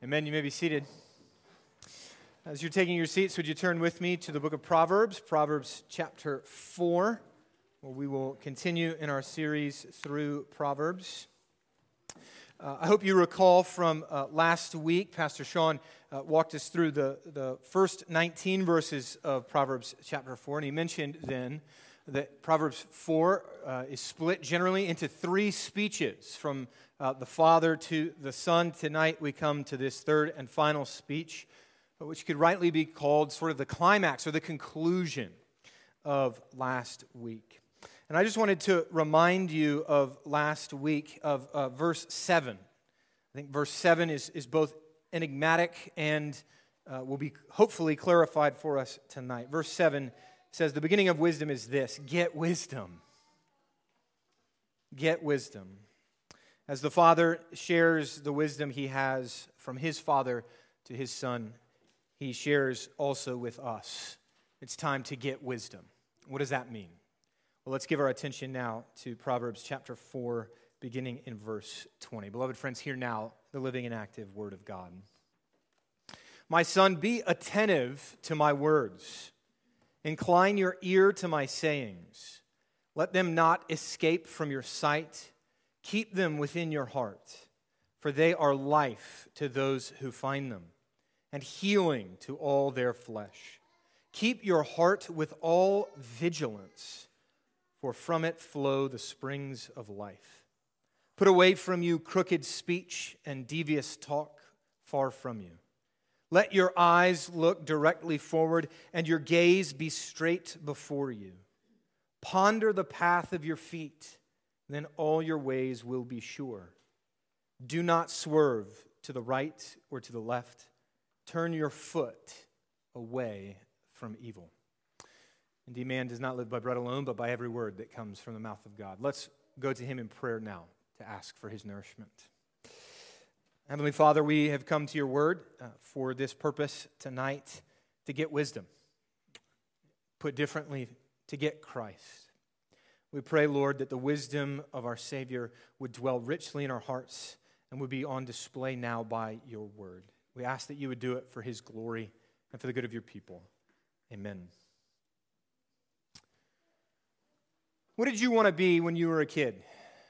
Amen. You may be seated. As you're taking your seats, would you turn with me to the book of Proverbs, Proverbs chapter 4, where we will continue in our series through Proverbs. I hope you recall from last week, Pastor Sean walked us through the first 19 verses of Proverbs chapter 4, and he mentioned then that Proverbs 4 is split generally into three speeches from the Father to the Son. Tonight we come to this third and final speech, which could rightly be called sort of the climax or the conclusion of last week. And I just wanted to remind you of last week of verse 7. I think verse 7 is both enigmatic and will be hopefully clarified for us tonight. Verse 7 says, the beginning of wisdom is this: get wisdom. Get wisdom. As the Father shares the wisdom he has from his Father to his Son, he shares also with us. It's time to get wisdom. What does that mean? Well, let's give our attention now to Proverbs chapter 4, beginning in verse 20. Beloved friends, hear now the living and active Word of God. My son, be attentive to my words. Incline your ear to my sayings. Let them not escape from your sight. Keep them within your heart, for they are life to those who find them, and healing to all their flesh. Keep your heart with all vigilance, for from it flow the springs of life. Put away from you crooked speech and devious talk far from you. Let your eyes look directly forward, and your gaze be straight before you. Ponder the path of your feet, then all your ways will be sure. Do not swerve to the right or to the left. Turn your foot away from evil. Indeed, man does not live by bread alone, but by every word that comes from the mouth of God. Let's go to him in prayer now to ask for his nourishment. Heavenly Father, we have come to your word for this purpose tonight, to get wisdom. Put differently, to get Christ. We pray, Lord, that the wisdom of our Savior would dwell richly in our hearts and would be on display now by your word. We ask that you would do it for his glory and for the good of your people. Amen. What did you want to be when you were a kid?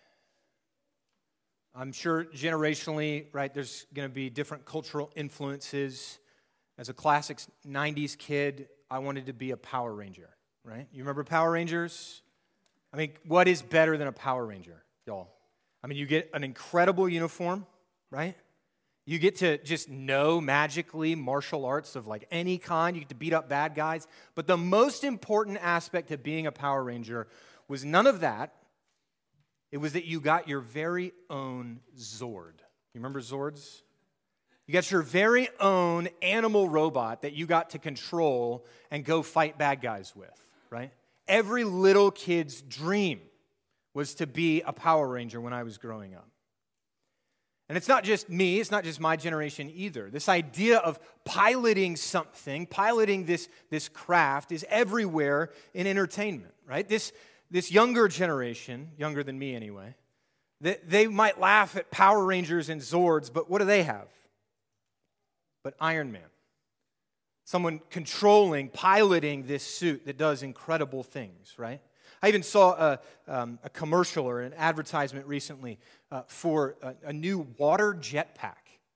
I'm sure generationally, right, there's going to be different cultural influences. As a classic 90s kid, I wanted to be a Power Ranger, right? You remember Power Rangers? I mean, what is better than a Power Ranger, y'all? I mean, you get an incredible uniform, right? You get to just know magically martial arts of like any kind. You get to beat up bad guys. But the most important aspect of being a Power Ranger was none of that. It was that you got your very own Zord. You remember Zords? You got your very own animal robot that you got to control and go fight bad guys with, right? Every little kid's dream was to be a Power Ranger when I was growing up. And it's not just me, it's not just my generation either. This idea of piloting something, piloting this craft is everywhere in entertainment, right? This younger generation, younger than me anyway, they might laugh at Power Rangers and Zords, but what do they have? But Iron Man. Someone controlling, piloting this suit that does incredible things, right? I even saw a commercial or an advertisement recently for a new water jetpack.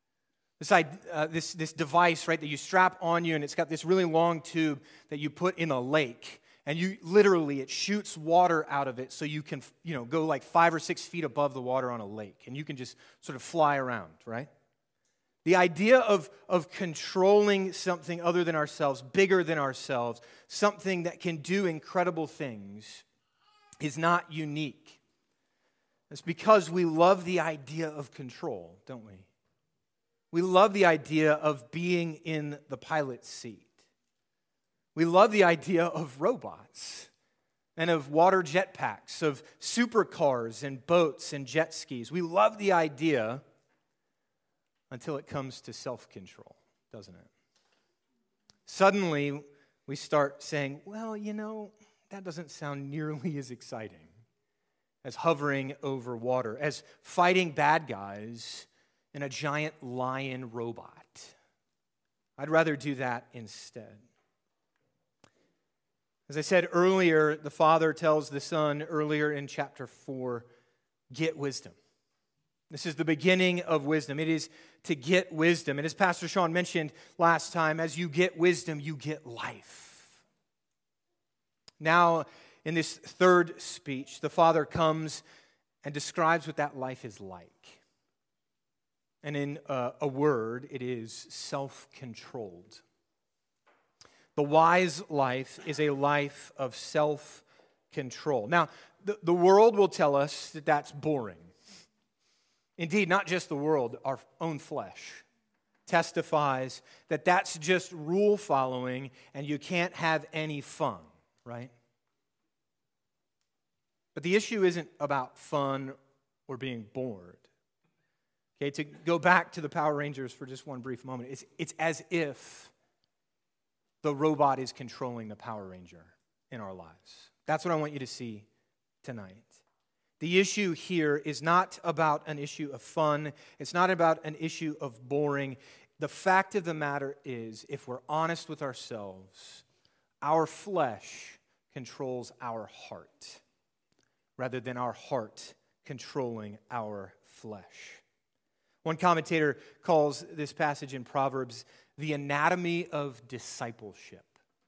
This device, right, that you strap on you, and it's got this really long tube that you put in a lake. And it shoots water out of it so you can, go like 5 or 6 feet above the water on a lake. And you can just sort of fly around, right? The idea of controlling something other than ourselves, bigger than ourselves, something that can do incredible things is not unique. It's because we love the idea of control, don't we? We love the idea of being in the pilot's seat. We love the idea of robots and of water jetpacks, of supercars and boats and jet skis. We love the idea until it comes to self-control, doesn't it? Suddenly, we start saying, well, that doesn't sound nearly as exciting as hovering over water, as fighting bad guys and a giant lion robot. I'd rather do that instead. As I said earlier, the Father tells the Son earlier in chapter 4, get wisdom. This is the beginning of wisdom. It is to get wisdom. And as Pastor Sean mentioned last time, as you get wisdom, you get life. Now, in this third speech, the Father comes and describes what that life is like. And in a word, it is self-controlled. The wise life is a life of self-control. Now, the world will tell us that that's boring. Indeed, not just the world, our own flesh testifies that that's just rule following and you can't have any fun, right? But the issue isn't about fun or being bored. Okay, to go back to the Power Rangers for just one brief moment, it's as if the robot is controlling the Power Ranger in our lives. That's what I want you to see tonight. The issue here is not about an issue of fun. It's not about an issue of boring. The fact of the matter is, if we're honest with ourselves, our flesh controls our heart rather than our heart controlling our flesh. One commentator calls this passage in Proverbs the anatomy of discipleship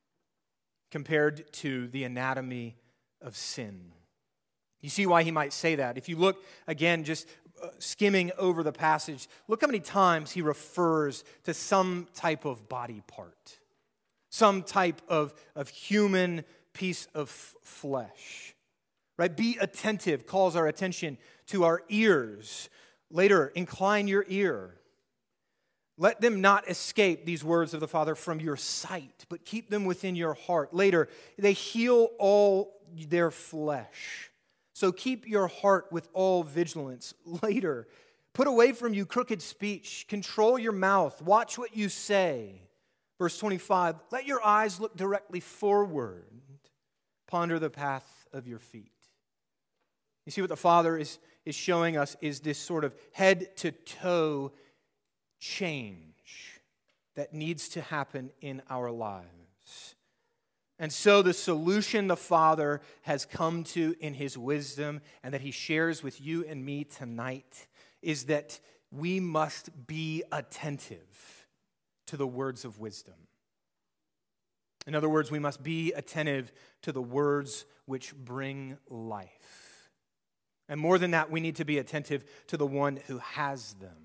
compared to the anatomy of sin. You see why he might say that. If you look, again, just skimming over the passage, look how many times he refers to some type of body part, some type of human piece of flesh. Right? Be attentive calls our attention to our ears. Later, incline your ear. Let them not escape, these words of the Father, from your sight, but keep them within your heart. Later, they heal all their flesh. So keep your heart with all vigilance. Later, put away from you crooked speech. Control your mouth. Watch what you say. Verse 25, let your eyes look directly forward. Ponder the path of your feet. You see what the Father is showing us is this sort of head-to-toe change that needs to happen in our lives. And so the solution the Father has come to in His wisdom and that He shares with you and me tonight is that we must be attentive to the words of wisdom. In other words, we must be attentive to the words which bring life. And more than that, we need to be attentive to the one who has them.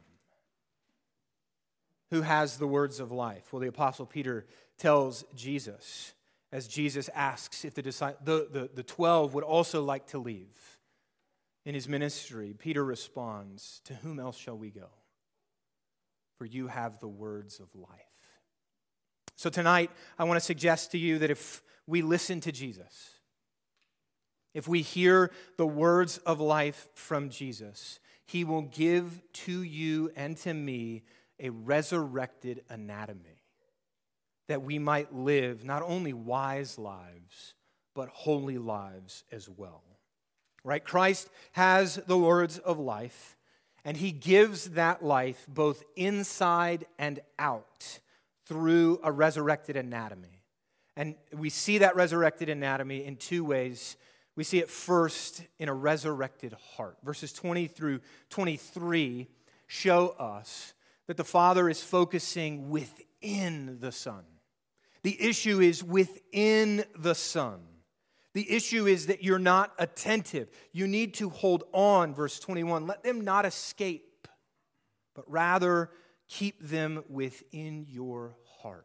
Who has the words of life? Well, the Apostle Peter tells Jesus, as Jesus asks if the 12 would also like to leave in his ministry, Peter responds, to whom else shall we go? For you have the words of life. So tonight, I want to suggest to you that if we listen to Jesus, if we hear the words of life from Jesus, He will give to you and to me a resurrected anatomy that we might live not only wise lives, but holy lives as well. Right? Christ has the words of life, and He gives that life both inside and out through a resurrected anatomy. And we see that resurrected anatomy in two ways. We see it first in a resurrected heart. Verses 20 through 23 show us that the Father is focusing within the Son. The issue is within the Son. The issue is that you're not attentive. You need to hold on, verse 21. Let them not escape, but rather keep them within your heart.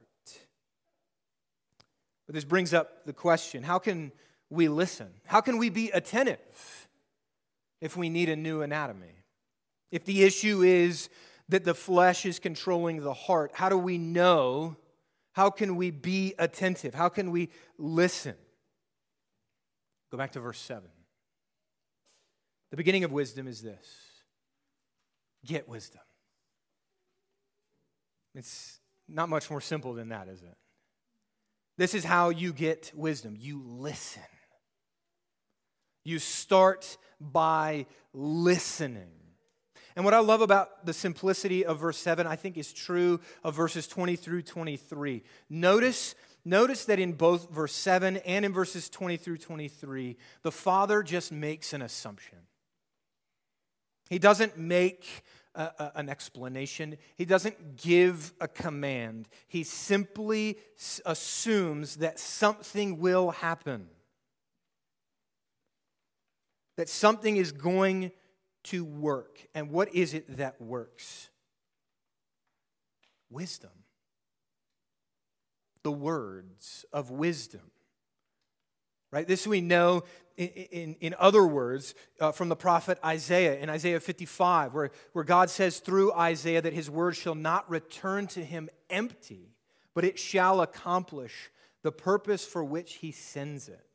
But this brings up the question, how can we listen? How can we be attentive if we need a new anatomy? If the issue is that the flesh is controlling the heart, how do we know? How can we be attentive? How can we listen? Go back to verse 7. The beginning of wisdom is this: get wisdom. It's not much more simple than that, is it? This is how you get wisdom. You listen. You start by listening. And what I love about the simplicity of verse 7, I think is true of verses 20 through 23. Notice that in both verse 7 and in verses 20 through 23, the Father just makes an assumption. He doesn't make an explanation. He doesn't give a command. He simply assumes that something will happen. That something is going to work. And what is it that works? Wisdom. The words of wisdom. Right? This we know in other words from the prophet Isaiah, in Isaiah 55, where God says through Isaiah that his word shall not return to him empty, but it shall accomplish the purpose for which he sends it.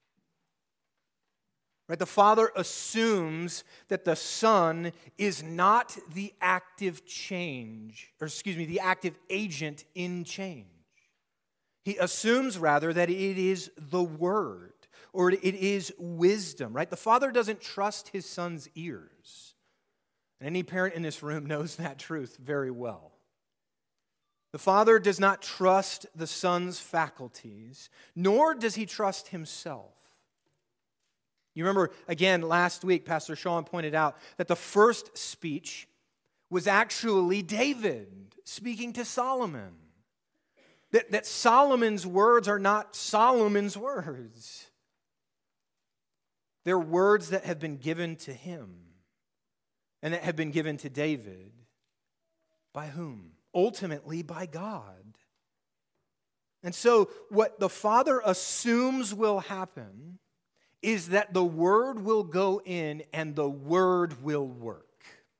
Right? The Father assumes that the Son is not the active the active agent in change. He assumes rather that it is the Word, or it is wisdom, right? The Father doesn't trust his Son's ears. And any parent in this room knows that truth very well. The Father does not trust the Son's faculties, nor does he trust himself. You remember, again, last week, Pastor Sean pointed out that the first speech was actually David speaking to Solomon. That Solomon's words are not Solomon's words. They're words that have been given to him and that have been given to David. By whom? Ultimately, by God. And so, what the Father assumes will happen is that the Word will go in and the Word will work.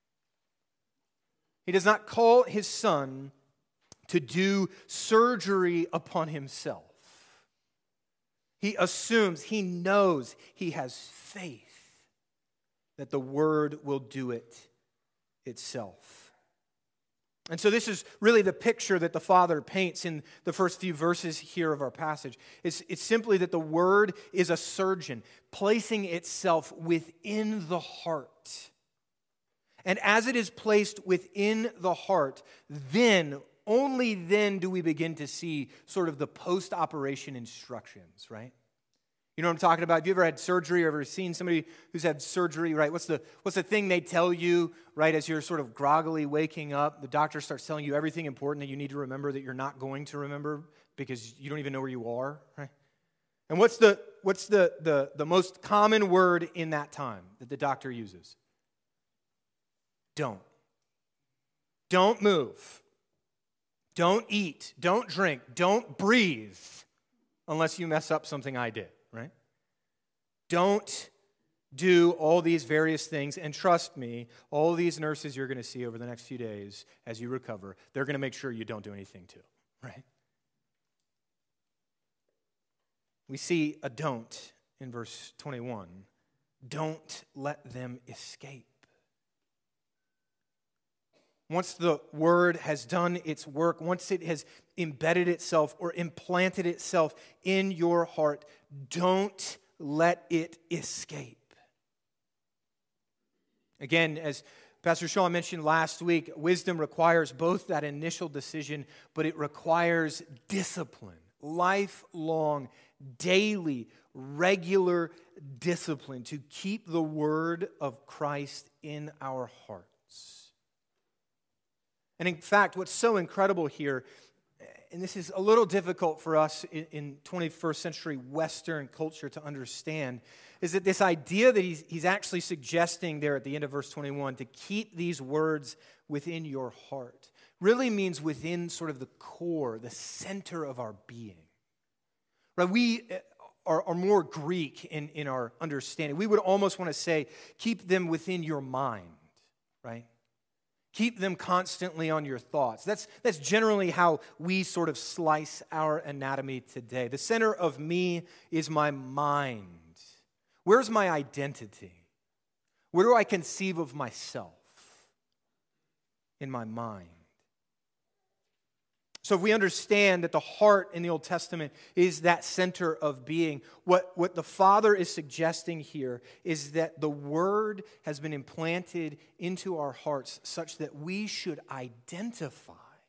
He does not call his Son to do surgery upon himself. He assumes, he knows, he has faith that the Word will do it itself. And so this is really the picture that the Father paints in the first few verses here of our passage. It's simply that the Word is a surgeon placing itself within the heart. And as it is placed within the heart, then, only then do we begin to see sort of the post-operation instructions, right? You know what I'm talking about? Have you ever had surgery or ever seen somebody who's had surgery, right? What's the thing they tell you, right, as you're sort of groggily waking up? The doctor starts telling you everything important that you need to remember that you're not going to remember because you don't even know where you are, right? And what's the most common word in that time that the doctor uses? Don't. Don't move. Don't eat. Don't drink. Don't breathe unless you mess up something I did. Right? Don't do all these various things, and trust me, all these nurses you're going to see over the next few days as you recover, they're going to make sure you don't do anything too, right? We see a don't in verse 21. Don't let them escape. Once the Word has done its work, once it has embedded itself or implanted itself in your heart, don't let it escape. Again, as Pastor Sean mentioned last week, wisdom requires both that initial decision, but it requires discipline, lifelong, daily, regular discipline to keep the Word of Christ in our hearts. And in fact, what's so incredible here, and this is a little difficult for us in 21st century Western culture to understand, is that this idea that he's actually suggesting there at the end of verse 21 to keep these words within your heart really means within sort of the core, the center of our being. Right? We are more Greek in our understanding. We would almost want to say, keep them within your mind, right? Keep them constantly on your thoughts. That's generally how we sort of slice our anatomy today. The center of me is my mind. Where's my identity? Where do I conceive of myself? In my mind. So if we understand that the heart in the Old Testament is that center of being, what the Father is suggesting here is that the Word has been implanted into our hearts such that we should identify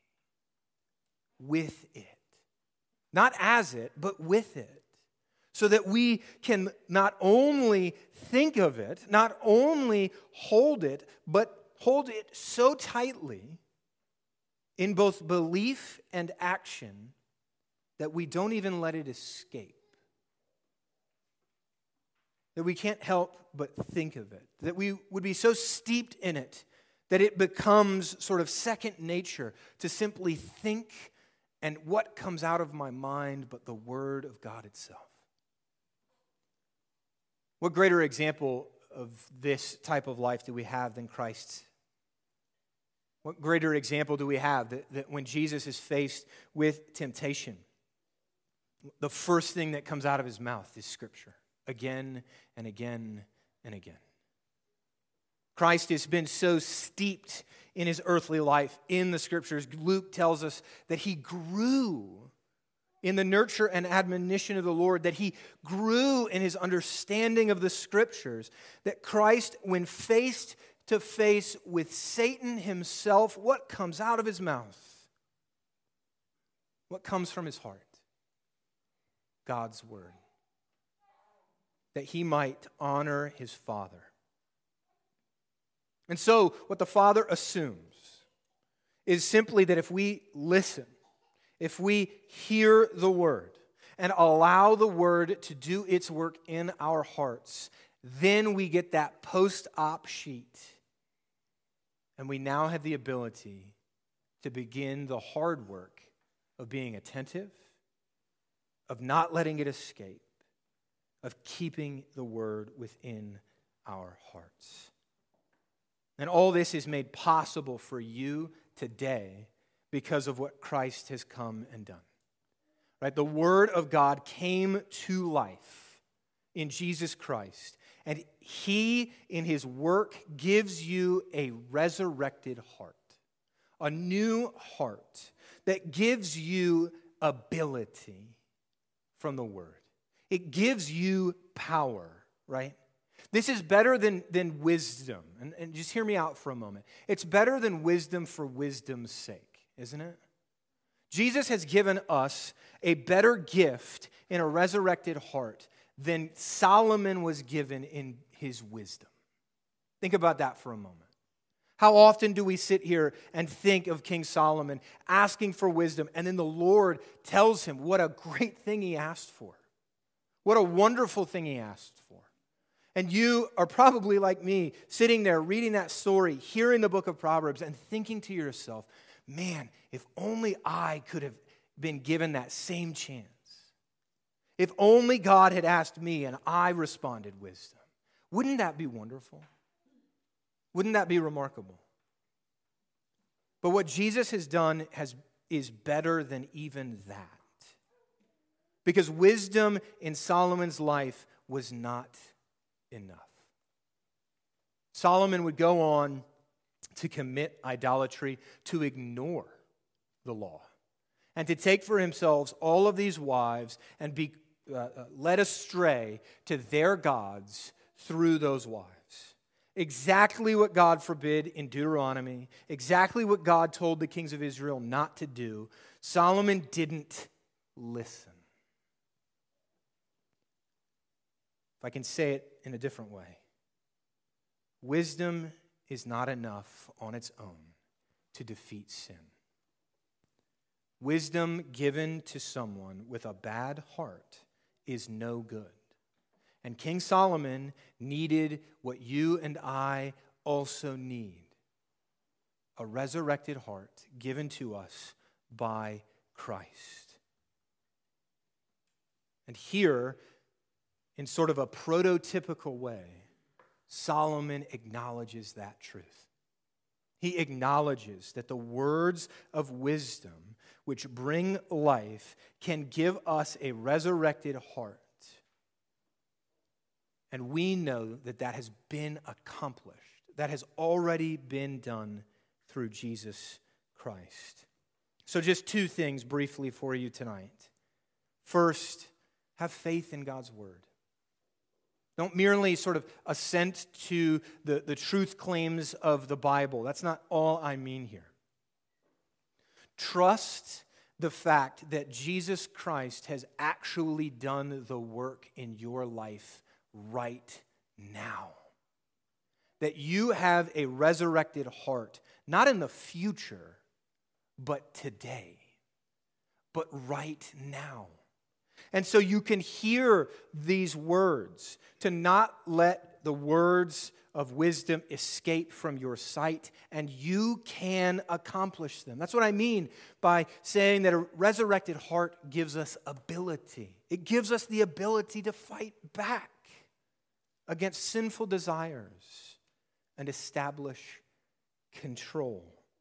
with it. Not as it, but with it. So that we can not only think of it, not only hold it, but hold it so tightly in both belief and action that we don't even let it escape. That we can't help but think of it. That we would be so steeped in it that it becomes sort of second nature to simply think, and what comes out of my mind but the Word of God itself. What greater example of this type of life do we have than Christ's? What greater example do we have that when Jesus is faced with temptation, the first thing that comes out of his mouth is Scripture, again and again and again. Christ has been so steeped in his earthly life in the Scriptures. Luke tells us that he grew in the nurture and admonition of the Lord, that he grew in his understanding of the Scriptures, that Christ, when faced to face with Satan himself, what comes out of his mouth? What comes from his heart? God's Word. That he might honor his Father. And so, what the Father assumes is simply that if we listen, if we hear the Word, and allow the Word to do its work in our hearts, then we get that post-op sheet. And we now have the ability to begin the hard work of being attentive, of not letting it escape, of keeping the Word within our hearts. And all this is made possible for you today because of what Christ has come and done. Right? The Word of God came to life in Jesus Christ. And he, in his work, gives you a resurrected heart, a new heart that gives you ability from the Word. It gives you power, right? This is better than wisdom. And just hear me out for a moment. It's better than wisdom for wisdom's sake, isn't it? Jesus has given us a better gift in a resurrected heart than Solomon was given in his wisdom. Think about that for a moment. How often do we sit here and think of King Solomon asking for wisdom, and then the Lord tells him what a great thing he asked for. What a wonderful thing he asked for. And you are probably like me, sitting there reading that story, hearing the book of Proverbs, and thinking to yourself, man, if only I could have been given that same chance. If only God had asked me and I responded wisdom. Wouldn't that be wonderful? Wouldn't that be remarkable? But what Jesus has done is better than even that. Because wisdom in Solomon's life was not enough. Solomon would go on to commit idolatry, to ignore the law, and to take for himself all of these wives and be led astray to their gods through those wives. Exactly what God forbid in Deuteronomy, exactly what God told the kings of Israel not to do, Solomon didn't listen. If I can say it in a different way, wisdom is not enough on its own to defeat sin. Wisdom given to someone with a bad heart is no good. And King Solomon needed what you and I also need: a resurrected heart given to us by Christ. And here, in sort of a prototypical way, Solomon acknowledges that truth. He acknowledges that the words of wisdom which bring life can give us a resurrected heart. And we know that that has been accomplished. That has already been done through Jesus Christ. So just two things briefly for you tonight. First, have faith in God's word. Don't merely sort of assent to the truth claims of the Bible. That's not all I mean here. Trust the fact that Jesus Christ has actually done the work in your life right now. That you have a resurrected heart, not in the future, but today, but right now. And so you can hear these words, to not let the words of wisdom escape from your sight, and you can accomplish them. That's what I mean by saying that a resurrected heart gives us ability. It gives us the ability to fight back against sinful desires and establish control.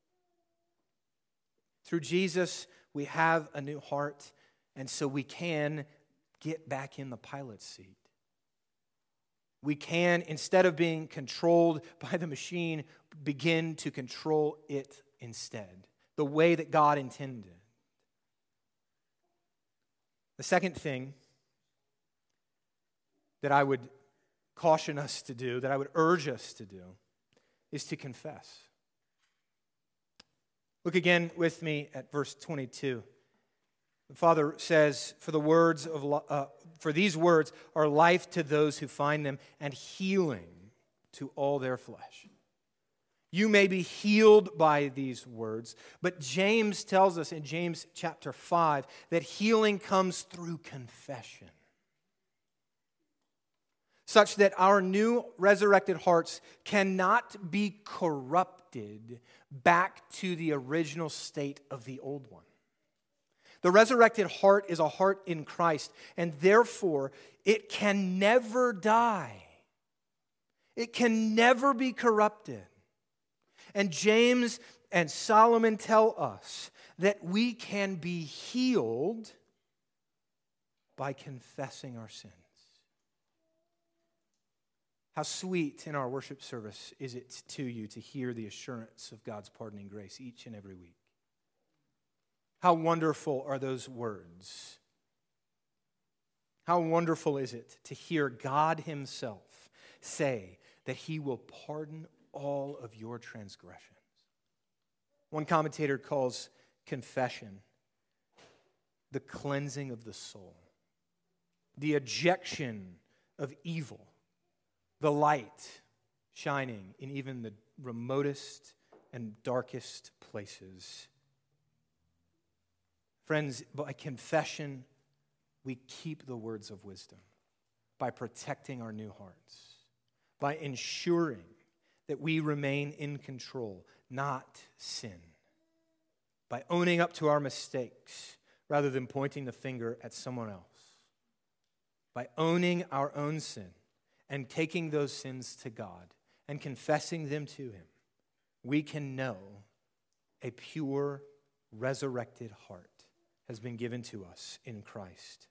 Through Jesus, we have a new heart, and so we can get back in the pilot's seat. We can, instead of being controlled by the machine, begin to control it instead, the way that God intended. The second thing that I would caution us to do, that I would urge us to do, is to confess. Look again with me at verse 22. The Father says, for these words are life to those who find them and healing to all their flesh. You may be healed by these words, but James tells us in James chapter 5 that healing comes through confession, such that our new resurrected hearts cannot be corrupted back to the original state of the old one. The resurrected heart is a heart in Christ, and therefore it can never die. It can never be corrupted. And James and Solomon tell us that we can be healed by confessing our sins. How sweet in our worship service is it to you to hear the assurance of God's pardoning grace each and every week. How wonderful are those words. How wonderful is it to hear God himself say that he will pardon all of your transgressions. One commentator calls confession the cleansing of the soul, the ejection of evil, the light shining in even the remotest and darkest places. Friends, by confession, we keep the words of wisdom by protecting our new hearts, by ensuring that we remain in control, not sin, by owning up to our mistakes rather than pointing the finger at someone else, by owning our own sin and taking those sins to God and confessing them to him. We can know a pure, resurrected heart has been given to us in Christ.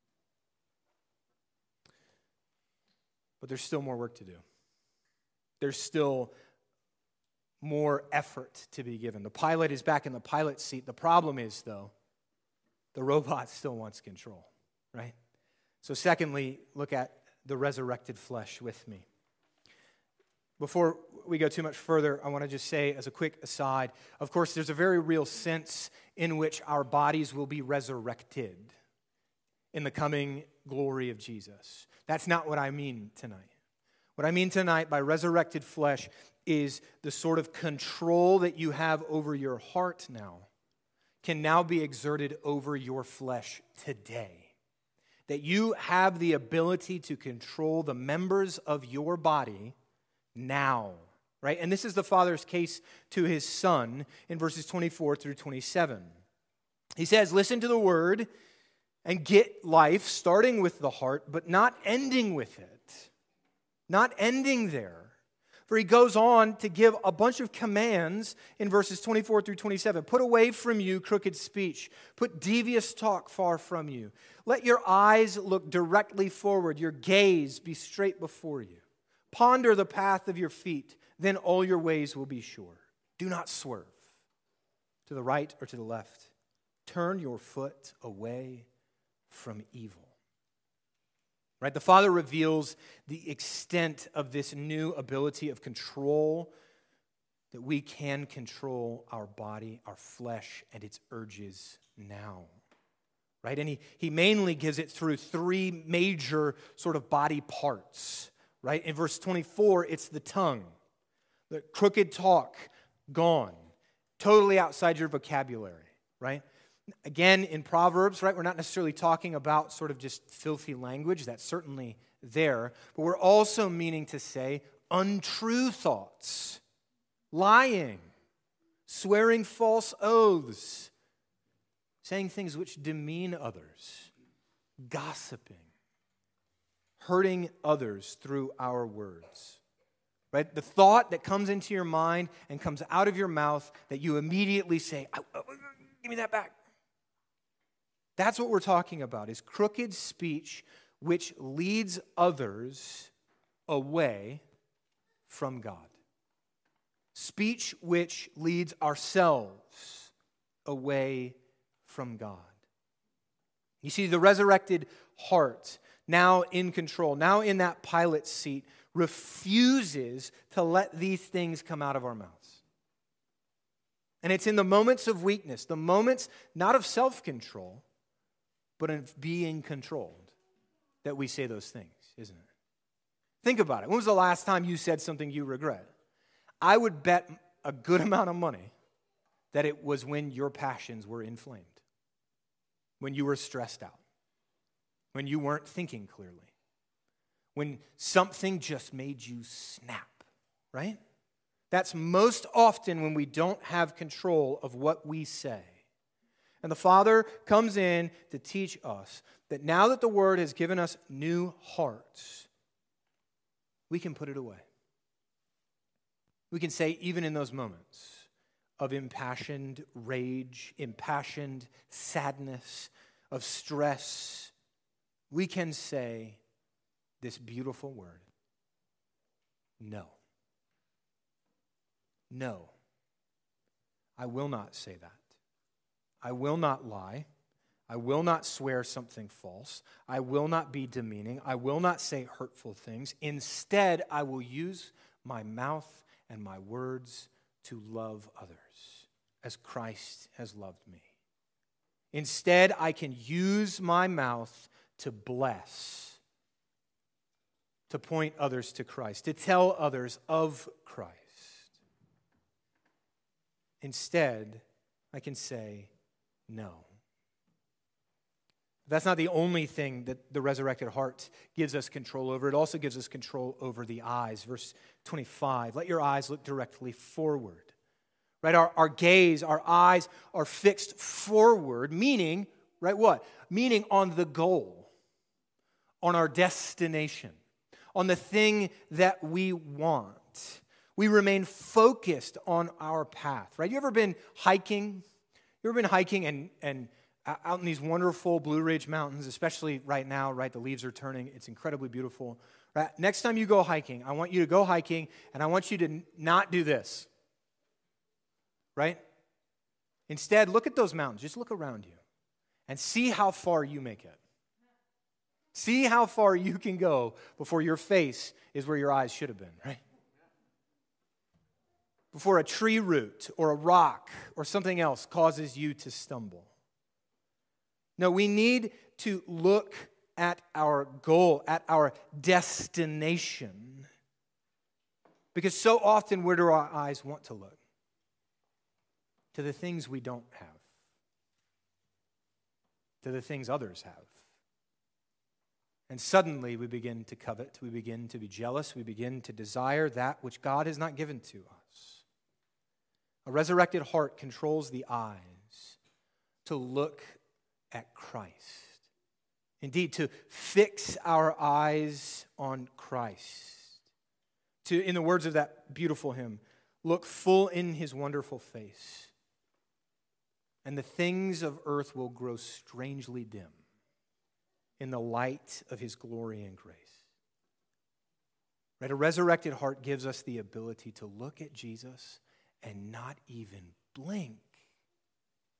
But there's still more work to do. There's still more effort to be given. The pilot is back in the pilot's seat. The problem is, though, the robot still wants control, right? So secondly, look at the resurrected flesh with me. Before we go too much further, I want to just say as a quick aside, of course, there's a very real sense in which our bodies will be resurrected in the coming glory of Jesus. That's not what I mean tonight. What I mean tonight by resurrected flesh is the sort of control that you have over your heart now can now be exerted over your flesh today. That you have the ability to control the members of your body now, right? And this is the Father's case to his Son in verses 24 through 27. He says, listen to the word and get life, starting with the heart, but not ending with it. Not ending there. For he goes on to give a bunch of commands in verses 24 through 27. Put away from you crooked speech. Put devious talk far from you. Let your eyes look directly forward. Your gaze be straight before you. Ponder the path of your feet. Then all your ways will be sure. Do not swerve to the right or to the left. Turn your foot away from evil. Right? The Father reveals the extent of this new ability of control, that we can control our body, our flesh, and its urges now. Right? And he mainly gives it through three major sort of body parts. Right? In verse 24, it's the tongue. The crooked talk, gone. Totally outside your vocabulary. Right? Again, in Proverbs, right, we're not necessarily talking about sort of just filthy language. That's certainly there. But we're also meaning to say untrue thoughts, lying, swearing false oaths, saying things which demean others, gossiping, hurting others through our words. Right? The thought that comes into your mind and comes out of your mouth that you immediately say, give me that back. That's what we're talking about, is crooked speech which leads others away from God. Speech which leads ourselves away from God. You see, the resurrected heart, now in control, now in that pilot's seat, refuses to let these things come out of our mouths. And it's in the moments of weakness, the moments not of self-control, but of being controlled, that we say those things, isn't it? Think about it. When was the last time you said something you regret? I would bet a good amount of money that it was when your passions were inflamed, when you were stressed out, when you weren't thinking clearly, when something just made you snap, right? That's most often when we don't have control of what we say. And the Father comes in to teach us that now that the Word has given us new hearts, we can put it away. We can say, even in those moments of impassioned rage, impassioned sadness, of stress, we can say this beautiful word, no. No, I will not say that. I will not lie. I will not swear something false. I will not be demeaning. I will not say hurtful things. Instead, I will use my mouth and my words to love others as Christ has loved me. Instead, I can use my mouth to bless, to point others to Christ, to tell others of Christ. Instead, I can say no. That's not the only thing that the resurrected heart gives us control over. It also gives us control over the eyes. Verse 25, let your eyes look directly forward. Right? Our gaze, our eyes are fixed forward, meaning, right, what? Meaning on the goal, on our destination, on the thing that we want. We remain focused on our path, right? You ever been hiking? You ever been hiking and out in these wonderful Blue Ridge Mountains, especially right now, right? The leaves are turning. It's incredibly beautiful. Right? Next time you go hiking, I want you to go hiking, and I want you to not do this. Right? Instead, look at those mountains. Just look around you and see how far you make it. See how far you can go before your face is where your eyes should have been, right? Before a tree root or a rock or something else causes you to stumble. No, we need to look at our goal, at our destination. Because so often, where do our eyes want to look? To the things we don't have. To the things others have. And suddenly we begin to covet, we begin to be jealous, we begin to desire that which God has not given to us. A resurrected heart controls the eyes to look at Christ. Indeed, to fix our eyes on Christ. To, in the words of that beautiful hymn, look full in his wonderful face. And the things of earth will grow strangely dim in the light of his glory and grace. Right? A resurrected heart gives us the ability to look at Jesus and not even blink.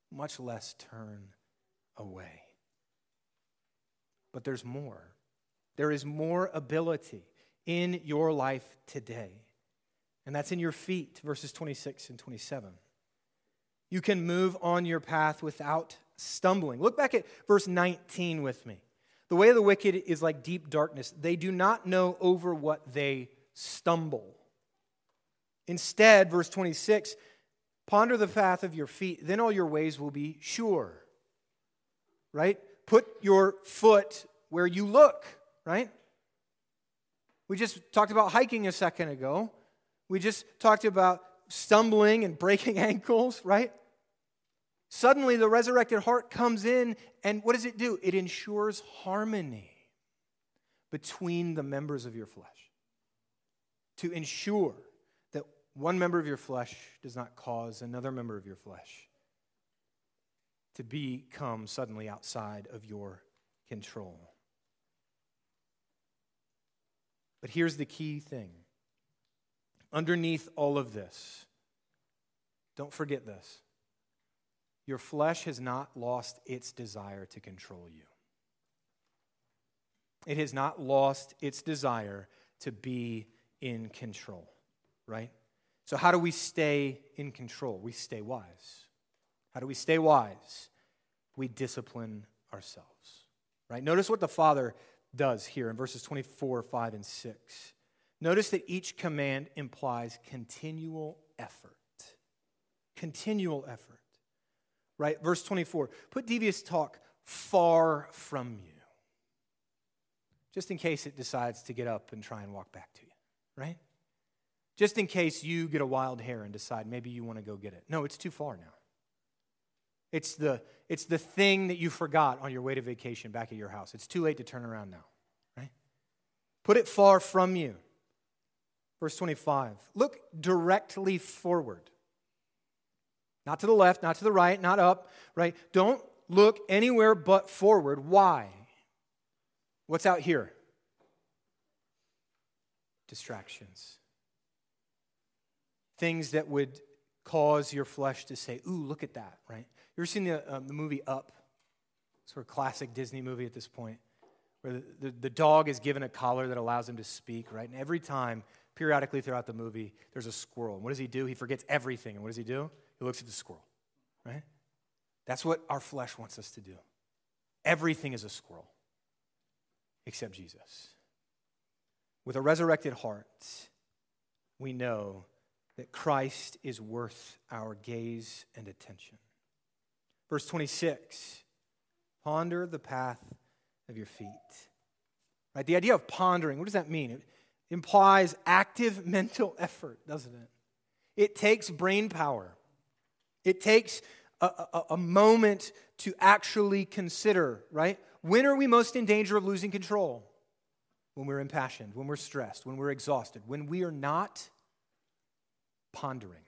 much less turn away. But there's more. There is more ability in your life today. And that's in your feet, verses 26 and 27. You can move on your path without stumbling. Look back at verse 19 with me. The way of the wicked is like deep darkness. They do not know over what they stumble. Instead, verse 26, ponder the path of your feet, then all your ways will be sure. Right? Put your foot where you look, right? We just talked about hiking a second ago. We just talked about stumbling and breaking ankles, right? Suddenly the resurrected heart comes in, and what does it do? It ensures harmony between the members of your flesh. To ensure that one member of your flesh does not cause another member of your flesh to become suddenly outside of your control. But here's the key thing. Underneath all of this, don't forget this. Your flesh has not lost its desire to control you. It has not lost its desire to be in control, right? So how do we stay in control? We stay wise. How do we stay wise? We discipline ourselves, right? Notice what the Father does here in verses 24, 5, and 6. Notice that each command implies continual effort. Continual effort. Right? Verse 24, put devious talk far from you. Just in case it decides to get up and try and walk back to you. Right? Just in case you get a wild hair and decide maybe you want to go get it. No, it's too far now. It's the thing that you forgot on your way to vacation back at your house. It's too late to turn around now. Right? Put it far from you. Verse 25, look directly forward. Not to the left, not to the right, not up, right? Don't look anywhere but forward. Why? What's out here? Distractions. Things that would cause your flesh to say, ooh, look at that, right? You ever seen the movie Up? Sort of classic Disney movie at this point, where the dog is given a collar that allows him to speak, right? And every time, periodically throughout the movie, there's a squirrel. And what does he do? He forgets everything. And what does he do? He looks at the squirrel, right? That's what our flesh wants us to do. Everything is a squirrel except Jesus. With a resurrected heart, we know that Christ is worth our gaze and attention. Verse 26, ponder the path of your feet. Right? The idea of pondering, what does that mean? It implies active mental effort, doesn't it? It takes brain power. It takes a moment to actually consider, right? When are we most in danger of losing control? When we're impassioned, when we're stressed, when we're exhausted, when we are not pondering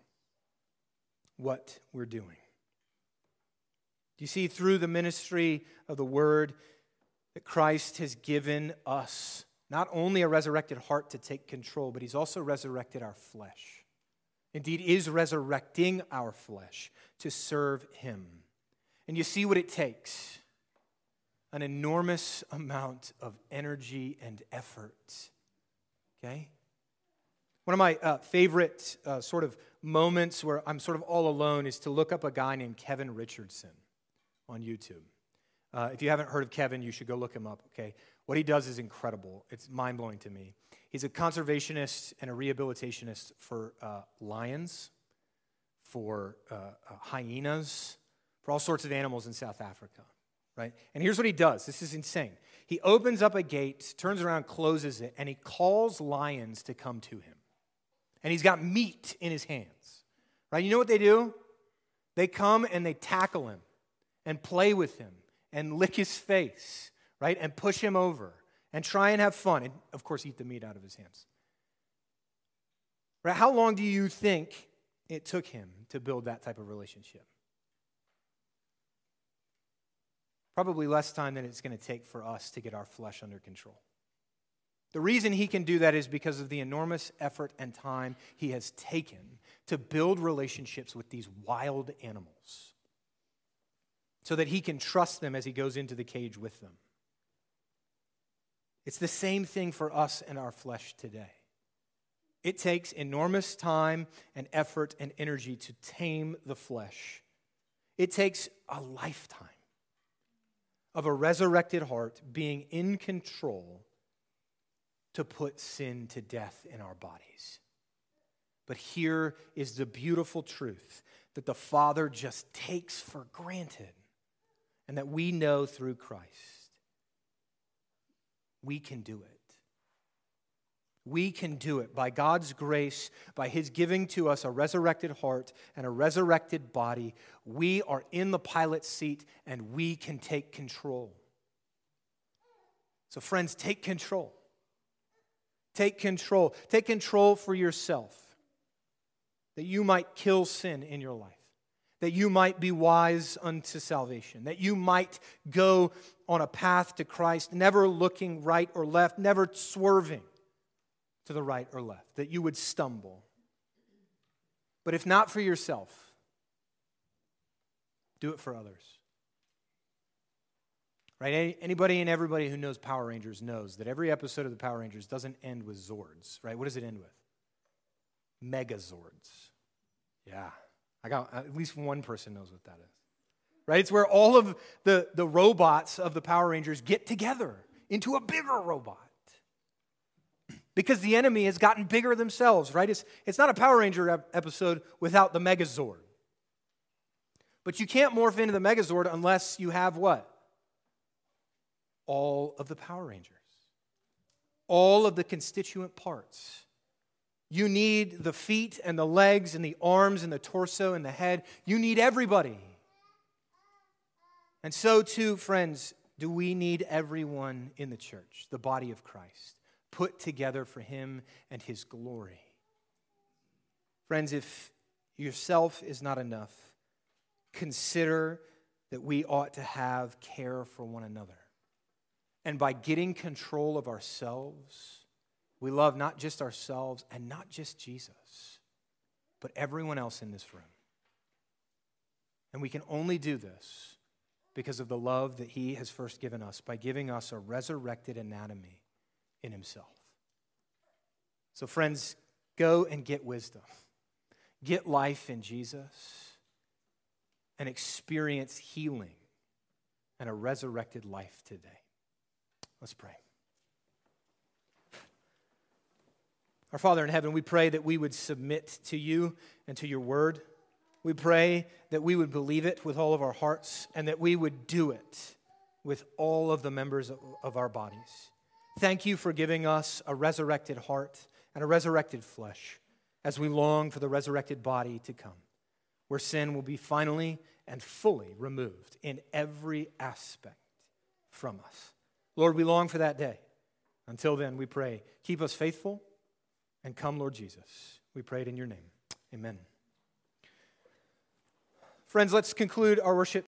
what we're doing. Do you see through the ministry of the Word that Christ has given us not only a resurrected heart to take control, but He's also resurrected our flesh. Indeed, is resurrecting our flesh to serve Him. And you see what it takes. An enormous amount of energy and effort. Okay? One of my favorite sort of moments where I'm sort of all alone is to look up a guy named Kevin Richardson on YouTube. If you haven't heard of Kevin, you should go look him up, okay? What he does is incredible. It's mind-blowing to me. He's a conservationist and a rehabilitationist for lions, for hyenas, for all sorts of animals in South Africa, right? And here's what he does. This is insane. He opens up a gate, turns around, closes it, and he calls lions to come to him. And he's got meat in his hands, right? You know what they do? They come and they tackle him and play with him and lick his face, right? And push him over and try and have fun. And, of course, eat the meat out of his hands. Right? How long do you think it took him to build that type of relationship? Probably less time than it's going to take for us to get our flesh under control. The reason he can do that is because of the enormous effort and time he has taken to build relationships with these wild animals. so that he can trust them as he goes into the cage with them. It's the same thing for us and our flesh today. It takes enormous time and effort and energy to tame the flesh. It takes a lifetime of a resurrected heart being in control to put sin to death in our bodies. But here is the beautiful truth that the Father just takes for granted and that we know through Christ. We can do it. We can do it by God's grace, by His giving to us a resurrected heart and a resurrected body. We are in the pilot's seat and we can take control. So friends, take control. Take control. Take control for yourself, that you might kill sin in your life, that you might be wise unto salvation, that you might go on a path to Christ, never looking right or left, never swerving to the right or left, that you would stumble. But if not for yourself, do it for others. Right? Anybody and everybody who knows Power Rangers knows that every episode of the Power Rangers doesn't end with Zords, right? What does it end with? Megazords. Yeah. I got at least one person knows what that is. Right? It's where all of the robots of the Power Rangers get together into a bigger robot. Because the enemy has gotten bigger themselves, right? It's not a Power Ranger episode without the Megazord. But you can't morph into the Megazord unless you have what? All of the Power Rangers. All of the constituent parts. You need the feet and the legs and the arms and the torso and the head. You need everybody. And so too, friends, do we need everyone in the church, the body of Christ, put together for Him and His glory. Friends, if yourself is not enough, consider that we ought to have care for one another. And by getting control of ourselves, we love not just ourselves and not just Jesus, but everyone else in this room. And we can only do this because of the love that He has first given us by giving us a resurrected anatomy in Himself. So friends, go and get wisdom. Get life in Jesus and experience healing and a resurrected life today. Let's pray. Our Father in heaven, we pray that we would submit to You and to Your word. We pray that we would believe it with all of our hearts and that we would do it with all of the members of our bodies. Thank You for giving us a resurrected heart and a resurrected flesh as we long for the resurrected body to come, where sin will be finally and fully removed in every aspect from us. Lord, we long for that day. Until then, we pray, keep us faithful and come, Lord Jesus. We pray it in Your name. Amen. Friends, let's conclude our worship